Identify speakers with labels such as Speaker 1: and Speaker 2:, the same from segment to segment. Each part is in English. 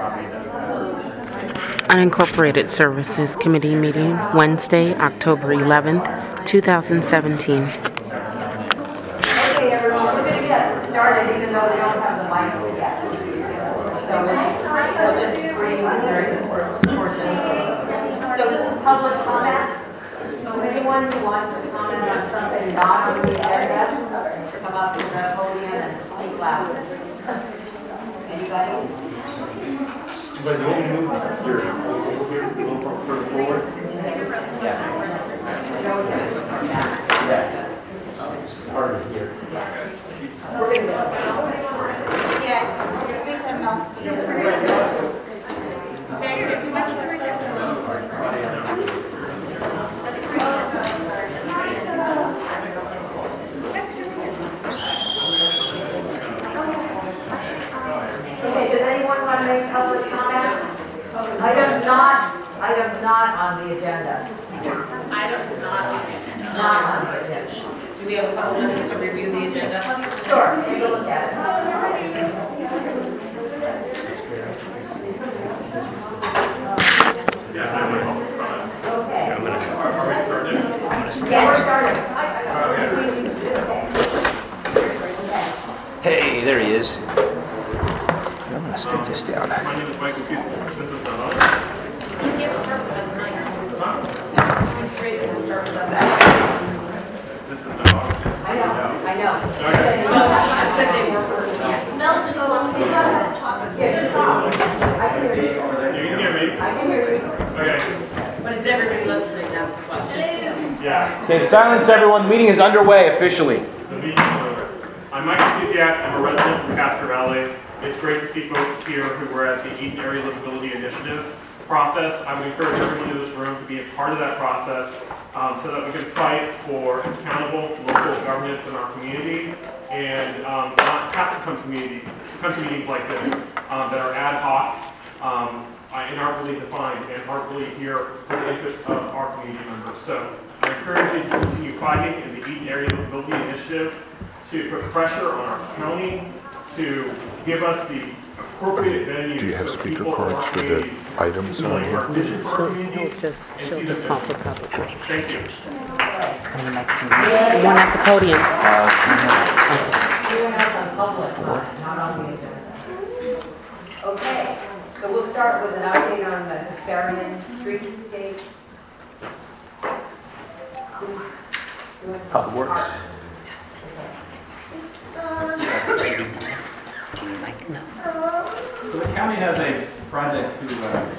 Speaker 1: Unincorporated Services Committee meeting Wednesday, October 11th, 2017.
Speaker 2: Okay, everyone, we're going to get started even though we don't have the mics yet. So we'll just scream during this first portion. So this is public comment. So anyone who wants to comment on something not on the agenda, come up to the podium and speak loud. Anybody?
Speaker 3: But you only move your further forward? Yeah. It's harder here.
Speaker 2: We're going to go.
Speaker 4: Yeah, fix and mouse, please.
Speaker 2: Okay, does anyone want to make public comments? Items not on the agenda.
Speaker 5: Items not on the agenda.
Speaker 2: Not on the agenda.
Speaker 5: Do we have a couple minutes to review the agenda?
Speaker 2: Sure, take a look at it. Okay. Yeah, we're starting.
Speaker 6: Hey, there he is. I'm going to scoot this down.
Speaker 3: My name is Michael Cooper. This is Don. This is Don.
Speaker 2: I know.
Speaker 3: Okay.
Speaker 5: I said they weren't working yet.
Speaker 2: Yeah, just talk. I can hear you.
Speaker 3: You can hear me?
Speaker 2: I can hear you.
Speaker 3: Okay.
Speaker 5: But is everybody listening? That's the question.
Speaker 3: Yeah.
Speaker 6: Okay, silence everyone. The meeting is underway officially.
Speaker 3: The meeting is over. I'm Michael Cusiak. I'm a resident from Castro Valley. It's great to see folks here who were at the Eaton Area Livability Initiative process. I would encourage everyone in this room to be a part of that process so that we can fight for accountable local governance in our community and not have to come to meetings like this that are ad hoc and aren't really defined and aren't really here for the interest of our community members. So I encourage you to continue fighting in the Eaton Area Livability Initiative to put pressure on our county to give us the appropriate venue.
Speaker 7: Do you have
Speaker 3: so
Speaker 7: speaker
Speaker 3: people
Speaker 7: cards for the items on here?
Speaker 1: She'll just call for public.
Speaker 3: Thank you.
Speaker 1: The one at the podium.
Speaker 2: Doing that on public, not on the agenda. Okay, so we'll start with an update on the Hesperian streetscape. Who's doing
Speaker 6: Public Works.
Speaker 8: So the county has a project to,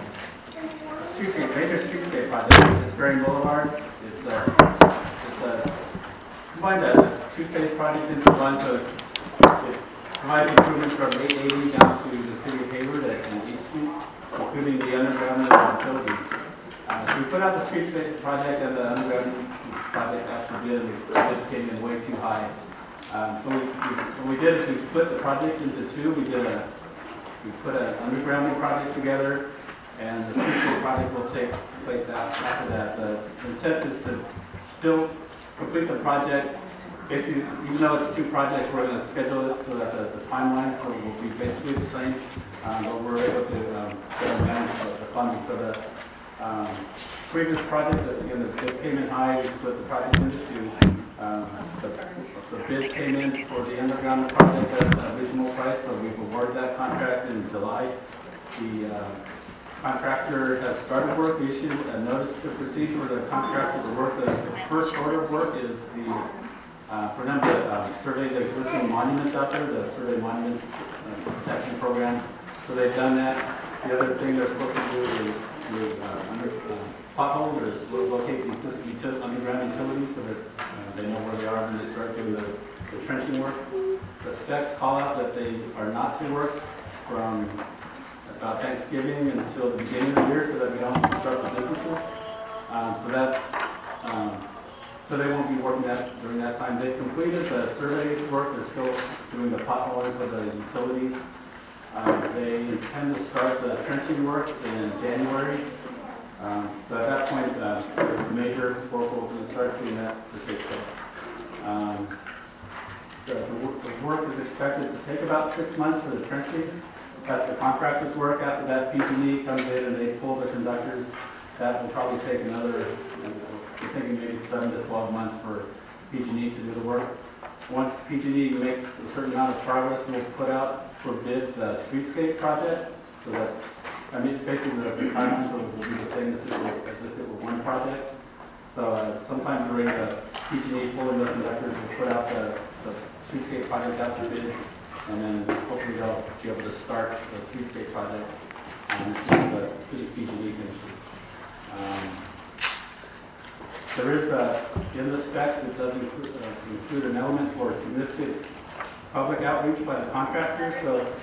Speaker 8: major streetscape project, Hesperian Boulevard. It's a combined two-phase project into one, so it provides improvements from 880 down to the city of Hayward at East Street, including the underground and utilities. So we put out the streetscape project and the underground project after bid, and the bids came in way too high. So what we did is we split the project into two. We put an undergrounding project together, and the streetscape project will take place after that. The intent is to still complete the project. Basically, even though it's two projects, we're going to schedule it so that the timeline will be basically the same, but we're able to better manage the funding. So the previous project, again, the bids came in high. We split the project into two. The bids came in for the underground project at a reasonable price, so we've awarded that contract in July. The contractor has started work. We issued a notice to proceed for the contractor to work. The first order of work is for them to survey the existing monuments out there, the Survey Monument Protection Program. So they've done that. The other thing they're supposed to do is potholes or locate the existing underground utilities so that they know where they are when they start doing the trenching work. The specs call out that they are not to work from about Thanksgiving until the beginning of the year so that we don't disrupt the businesses. So they won't be working during that time. They completed the survey work. They're still doing the potholing for the utilities. They intend to start the trenching work in January. So at that point, the major work will start seeing that to take place. The work is expected to take about 6 months for the trenching. That's the contractor's work. After that, PG&E comes in and they pull the conductors. That will probably take another, we're thinking maybe 7 to 12 months for PG&E to do the work. Once PG&E makes a certain amount of progress, we'll put out for bid the streetscape project. So that, I mean, basically the timelines will be the same as if it were one project. So sometime during the PG&E pulling the conductors, we'll put out the streetscape project out for bid. And then hopefully they'll be able to start the streetscape project as soon as the city's PG&E finishes. There is, in the specs, it does include an element for significant public outreach by the contractors.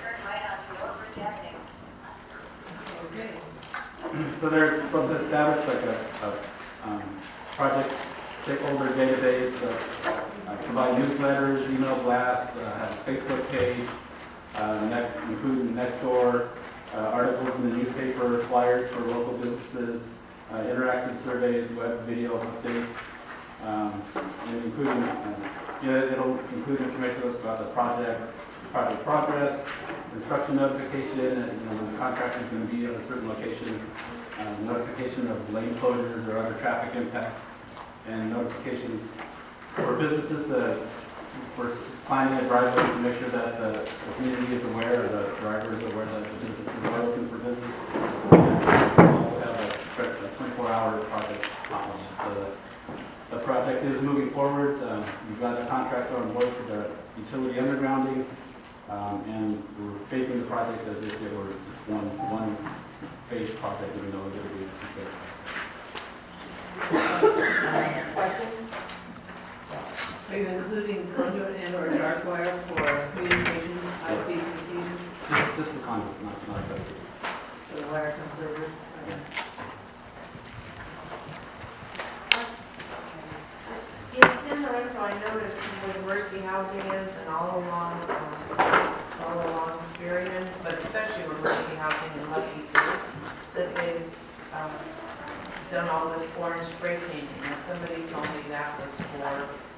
Speaker 8: So they're supposed to establish like a project stakeholder database, provide newsletters, email blasts, have a Facebook page, including Nextdoor, articles in the newspaper, flyers for local businesses, interactive surveys, web video updates, and including, it'll include information about the project progress, construction notification, and when the contractor is going to be at a certain location, notification of lane closures or other traffic impacts, and notifications for businesses for signing a driveway to make sure that the community is aware, or the driver is aware that the businesses are open for business. And also have a 24-hour project hotline. So the project is moving forward. We've got a contractor on board for the utility undergrounding, and we're facing the project as if it were just one phase project, even though it's going to be two phases.
Speaker 5: Are you including conduit and or dark wire for communications, high-speed communications?
Speaker 8: Just the conduit, not the.
Speaker 5: So the wire comes over?
Speaker 9: In San Lorenzo, I noticed where Mercy Housing is and all along Spearman, but especially where Mercy Housing and Lucky's is, that they've done all this orange spray painting. Now, somebody told me that was for,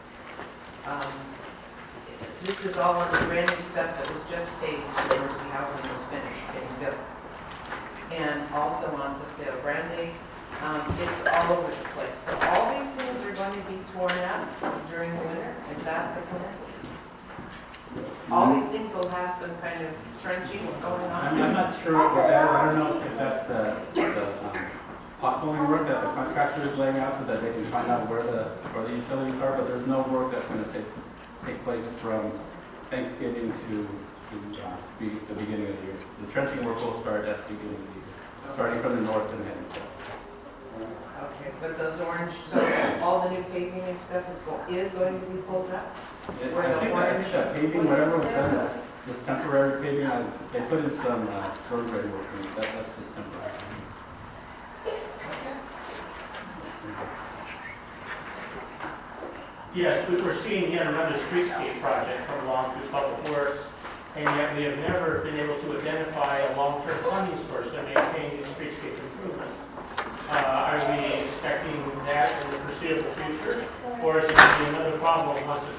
Speaker 9: this is all on the brand new stuff that was just paid when Mercy Housing was finished getting built. And also on Paseo Grande, it's all over the place. So all these things are going to be torn up during the winter. Is that the plan? All these things will have some kind of trenching going on?
Speaker 8: I'm not sure what that is. I don't know if that's the potholing work that the contractor is laying out so that they can find out where the utilities are, but there's no work that's going to take place from Thanksgiving to the beginning of the year. The trenching work will start at the beginning of the year, starting from the north and heading south.
Speaker 9: Okay, but those orange, so all the new paving and stuff is going to be pulled up?
Speaker 8: I think that paving, whatever was done, this temporary paving, they put in some storm drain work, and that's just temporary.
Speaker 10: Yes, we're seeing yet another streetscape project come along through Public Works, and yet we have never been able to identify a long-term funding source to maintain these streetscape improvements. Are we expecting that in the foreseeable future, or is it going to be another problem once the